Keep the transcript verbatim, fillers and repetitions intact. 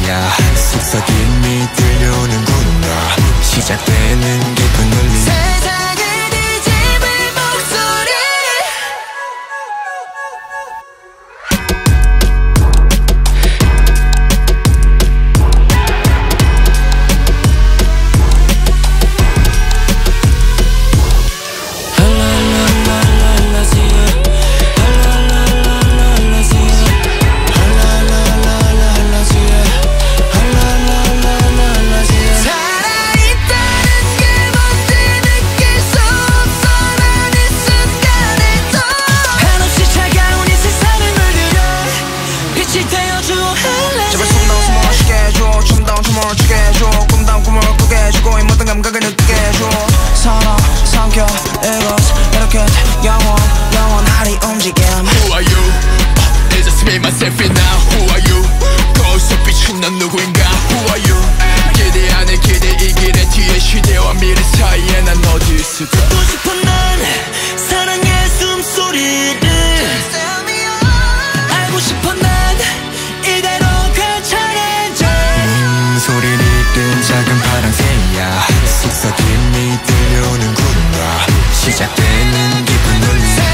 새야 속삭임이 들려오는구나. 시작되는 깊은 울림. 세상을 뒤집을 목소리. 제발 숨 다운 숨 멋있게 해줘. 춤 다운 춤 멋지게 해줘. 꿈 다운 꿈을 꾸게 해주고 이 모든 감각을 느끼게 해줘. 사랑 삼켜 eros 이렇게 영원 영원하리 움직임. Who are you? It's just me, myself and now. Who are you? 거울 속 비춘 넌 누구인가? Who are you? 기대 안에 기대 이 길의 뒤에 시대와 미래 사이에 난 어디 있을까? 듣고 싶어 난 사랑의 숨소리를. 알고 싶어 난 이대로 괜찮은지. 음 소리를 뜬 작은 파랑 새야 속삭임이 들려오는구나. 시작되는 깊은 울림.